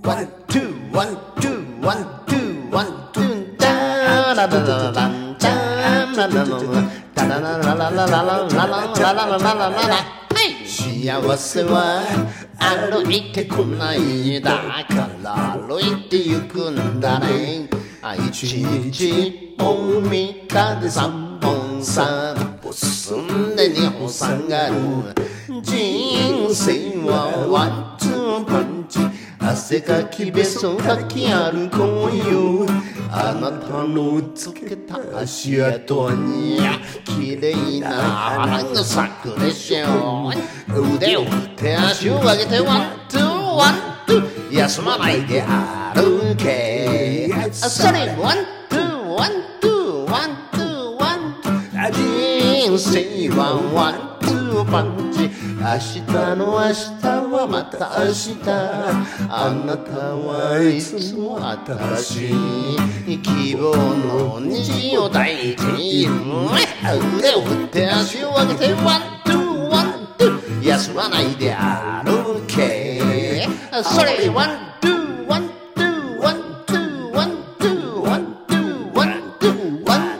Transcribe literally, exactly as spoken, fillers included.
ワンツーワンツーワンツーワンツーダーララララランダーララララダラララララララララララララ幸せは歩いてこないだから歩いてゆくんだね一日一本三日で三本三歩進んで二歩下がる人生はワンツーパンチ汗かきべそかき歩こうよあなたのつけた足跡に綺麗な花が咲くでしょう腕を振って足を上げてワンツーワンツー休まないで歩けそれワンツーワンツーワンツーワンツー人生はワンツーパンチ明日の明日はまた明日あなたはいつも新しい希望の虹を抱いている腕を振って足を上げてワンツーワンツー休まないで歩けそれワンツーワンツーワンツーワンツーワンツーワンツーワン